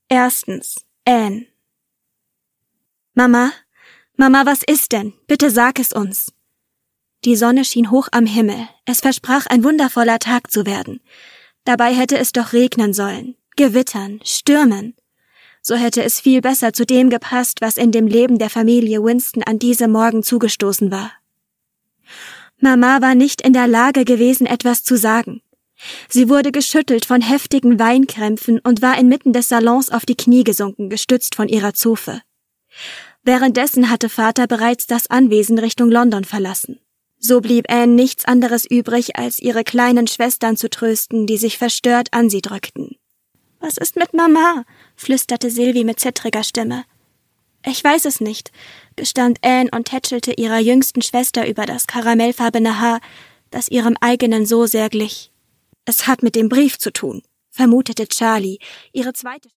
Erstens, Anne. »Mama? Mama, was ist denn? Bitte sag es uns.« Die Sonne schien hoch am Himmel. Es versprach, ein wundervoller Tag zu werden. Dabei hätte es doch regnen sollen, gewittern, stürmen. So hätte es viel besser zu dem gepasst, was in dem Leben der Familie Winston an diesem Morgen zugestoßen war. Mama war nicht in der Lage gewesen, etwas zu sagen. Sie wurde geschüttelt von heftigen Weinkrämpfen und war inmitten des Salons auf die Knie gesunken, gestützt von ihrer Zofe. Währenddessen hatte Vater bereits das Anwesen Richtung London verlassen. So blieb Anne nichts anderes übrig, als ihre kleinen Schwestern zu trösten, die sich verstört an sie drückten. »Was ist mit Mama?« flüsterte Sylvie mit zittriger Stimme. »Ich weiß es nicht«, gestand Anne und tätschelte ihrer jüngsten Schwester über das karamellfarbene Haar, das ihrem eigenen so sehr glich. »Es hat mit dem Brief zu tun«, vermutete Charlie, ihre zweite